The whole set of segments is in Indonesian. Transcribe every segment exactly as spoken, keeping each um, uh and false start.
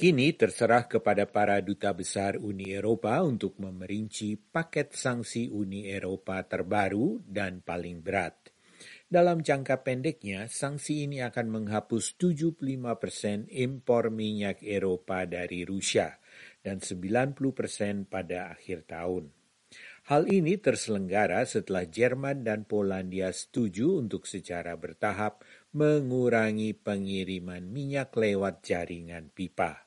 Kini terserah kepada para duta besar Uni Eropa untuk memerinci paket sanksi Uni Eropa terbaru dan paling berat. Dalam jangka pendeknya, sanksi ini akan menghapus tujuh puluh lima persen impor minyak Eropa dari Rusia dan sembilan puluh persen pada akhir tahun. Hal ini terselenggara setelah Jerman dan Polandia setuju untuk secara bertahap mengurangi pengiriman minyak lewat jaringan pipa.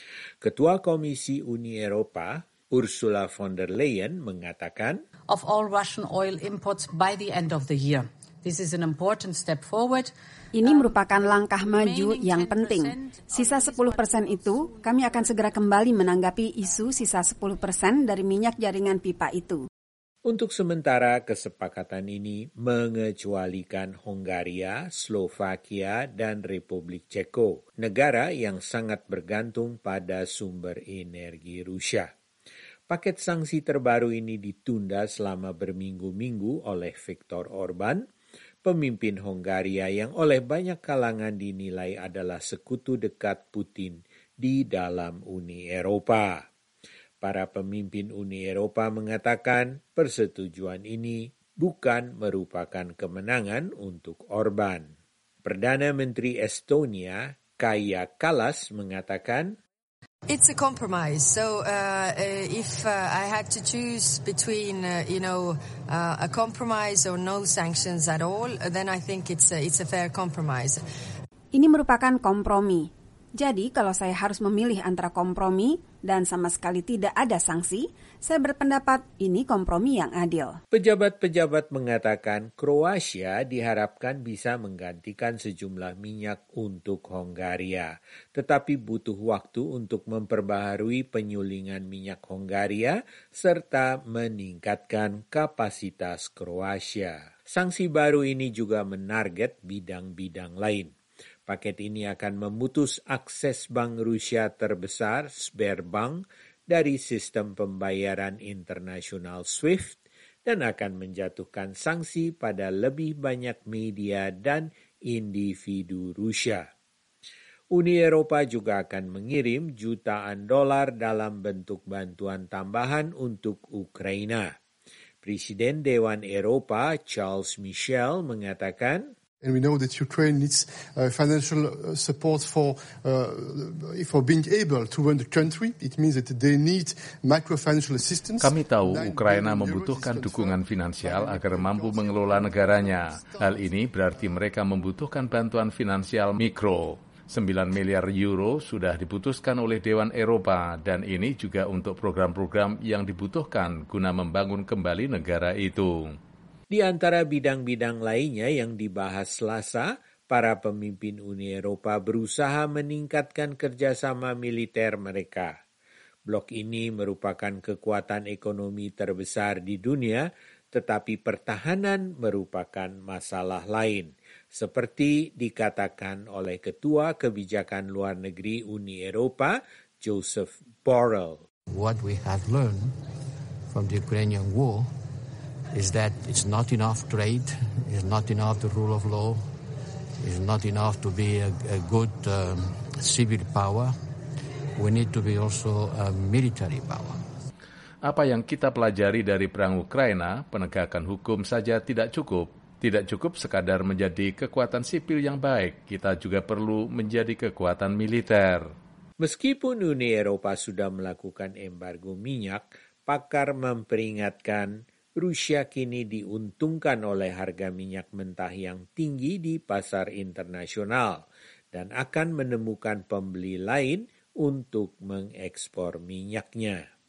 Ketua Komisi Uni Eropa, Ursula von der Leyen, mengatakan, of all Russian oil imports by the end of the year. This is an important step forward. Ini merupakan langkah maju yang penting. Sisa sepuluh persen itu, kami akan segera kembali menanggapi isu sisa sepuluh persen dari minyak jaringan pipa itu. Untuk sementara, kesepakatan ini mengecualikan Hongaria, Slovakia, dan Republik Ceko, negara yang sangat bergantung pada sumber energi Rusia. Paket sanksi terbaru ini ditunda selama berminggu-minggu oleh Viktor Orban, pemimpin Hongaria yang oleh banyak kalangan dinilai adalah sekutu dekat Putin di dalam Uni Eropa. Para pemimpin Uni Eropa mengatakan persetujuan ini bukan merupakan kemenangan untuk Orban. Perdana Menteri Estonia, Kaja Kallas, mengatakan, it's a compromise. So uh, if uh, I had to choose between, uh, you know, uh, a compromise or no sanctions at all, then I think it's a, it's a fair compromise. Ini merupakan kompromi. Jadi kalau saya harus memilih antara kompromi dan sama sekali tidak ada sanksi, saya berpendapat ini kompromi yang adil. Pejabat-pejabat mengatakan Kroasia diharapkan bisa menggantikan sejumlah minyak untuk Hongaria, tetapi butuh waktu untuk memperbaharui penyulingan minyak Hongaria serta meningkatkan kapasitas Kroasia. Sanksi baru ini juga menarget bidang-bidang lain. Paket ini akan memutus akses bank Rusia terbesar, Sberbank, dari sistem pembayaran internasional SWIFT dan akan menjatuhkan sanksi pada lebih banyak media dan individu Rusia. Uni Eropa juga akan mengirim jutaan dolar dalam bentuk bantuan tambahan untuk Ukraina. Presiden Dewan Eropa Charles Michel mengatakan, and we know that Ukraine needs uh, financial support for uh, for being able to run the country. It means that they need microfinancial assistance. Kami tahu Ukraina membutuhkan dukungan finansial agar mampu mengelola negaranya. Hal ini berarti mereka membutuhkan bantuan finansial mikro. sembilan miliar euro sudah diputuskan oleh Dewan Eropa dan ini juga untuk program-program yang dibutuhkan guna membangun kembali negara itu. Di antara bidang-bidang lainnya yang dibahas Selasa, para pemimpin Uni Eropa berusaha meningkatkan kerjasama militer mereka. Blok ini merupakan kekuatan ekonomi terbesar di dunia, tetapi pertahanan merupakan masalah lain, seperti dikatakan oleh Ketua Kebijakan Luar Negeri Uni Eropa, Joseph Borrell. What we have learned from the Ukrainian war is that it's not enough trade, it's not enough the rule of law, it's not enough to be a, a good um, civil power. We need to be also a military power. Apa yang kita pelajari dari perang Ukraina, penegakan hukum saja tidak cukup. Tidak cukup sekadar menjadi kekuatan sipil yang baik, kita juga perlu menjadi kekuatan militer. Meskipun Uni Eropa sudah melakukan embargo minyak, pakar memperingatkan Rusia kini diuntungkan oleh harga minyak mentah yang tinggi di pasar internasional dan akan menemukan pembeli lain untuk mengekspor minyaknya.